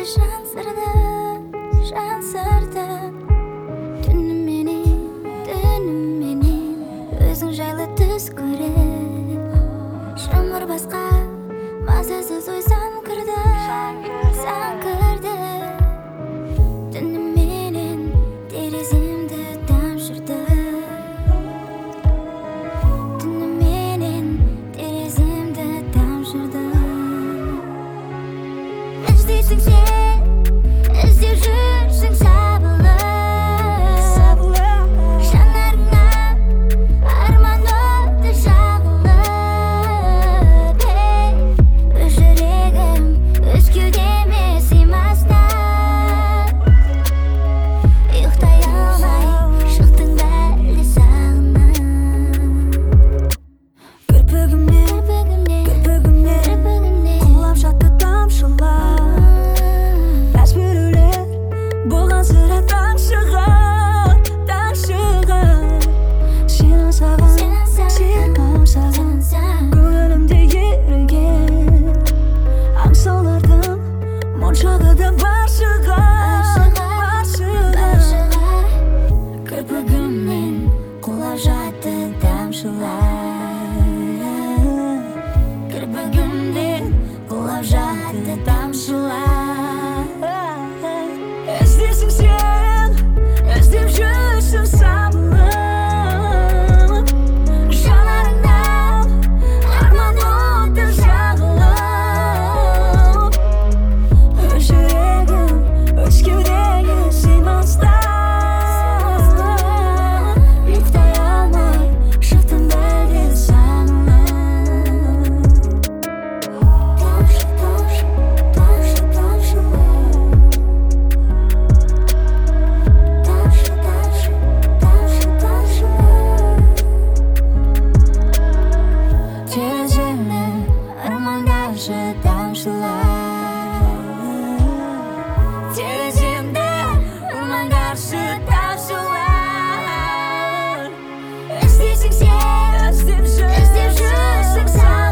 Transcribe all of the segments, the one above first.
жан сырды түнім менен өзің жайлы түс көріп шымыр басқа мазасыз ой сан кірді түнім менен тереземді тамшырды түнім менен тереземді тамшырды іздейсің сен іздеп жүрсің сабылып жанарыңа арман оты жағылып өз жүрегім өз кеудеме сыймастан ұйықтай алмай шықтың бәлде сағынып кірпігімнен құлап жатты тамшылар болған сірә таң шығар сен аңсаған көңілімде еріген аңсаулардың моншағы да бар шығар кірпігімнен құлап жатты тамшылар кірпігімнен құлап жатты тамшылар іздейсің сен іздеп жүрсің сабылып жанарыңнан арман оты жағылып өз жүрегім өз кеудеге сыймастан ұйықтай алмай шықтым бәлде сағынып тереземнен ырмаңдашы тамшылар тереземде ырмаңдашы тамшылар іздейсің сен іздеп жүрсің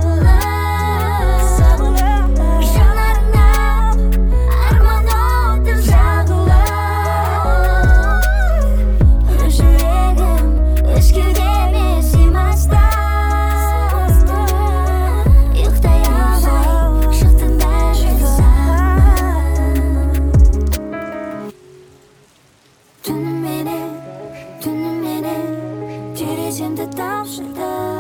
сабылып жанарыңнан арман оты жағылып өз жүрегім өз кеудеме сыймастан түнім менен тереземді тамшырды